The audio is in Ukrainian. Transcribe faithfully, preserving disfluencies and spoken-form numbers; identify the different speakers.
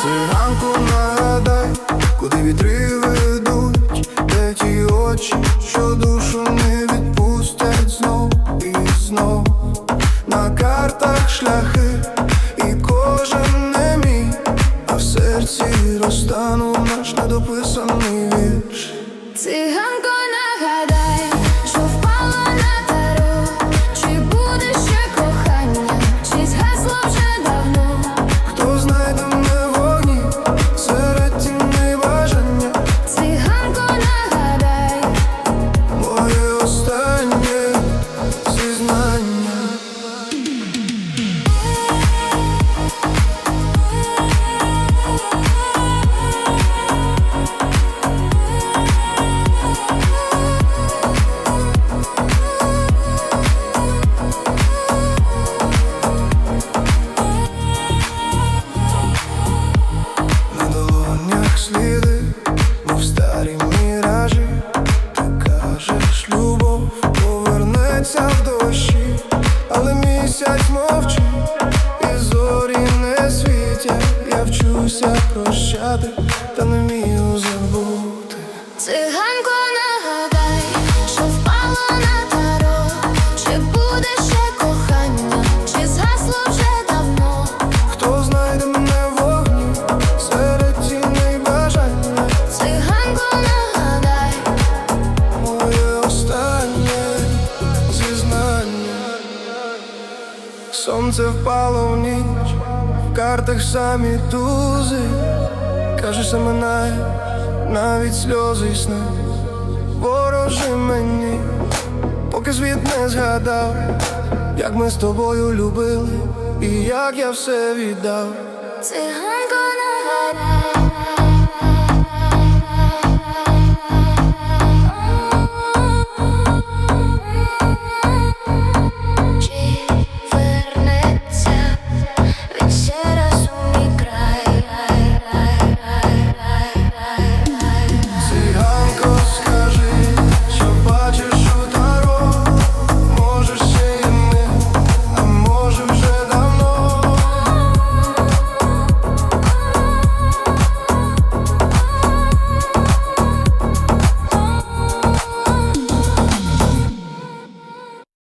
Speaker 1: Циганку, нагадай, куди вітри ведуть, де ті очі, що душу не відпустять знов і знов. На картах шляхи, і кожен не мій, а в серці розтанув наш недописаний вірш.
Speaker 2: Циганко, нагадай, що впало на таро, чи буде ще кохання, чи згасло вже давно.
Speaker 1: Хто знайде мене в вогні серед тіней бажання?
Speaker 2: Циганко, нагадай,
Speaker 1: моє останнє зізнання. На долонях сліди, мов старі міражі. Ти кажеш, любов повернеться в дощі, але місяць мовчить, і зорі не світять. Я вчуся прощати, та не вмію забути.
Speaker 2: циганко, нагадай, що впало на таро, чи буде ще кохання, чи згасло вже давно.
Speaker 1: Хто знайде мене в вогні серед тіней бажання?
Speaker 2: Циганко, нагадай,
Speaker 1: Моє останнє зізнання. Сонце впало в ніч, в картах самі тузи. Кажеш, минає навіть сльози й сни. Ворожи мені, поки світ не згадав, як ми з тобою любили і як я все віддав.
Speaker 2: циганко, нагадай.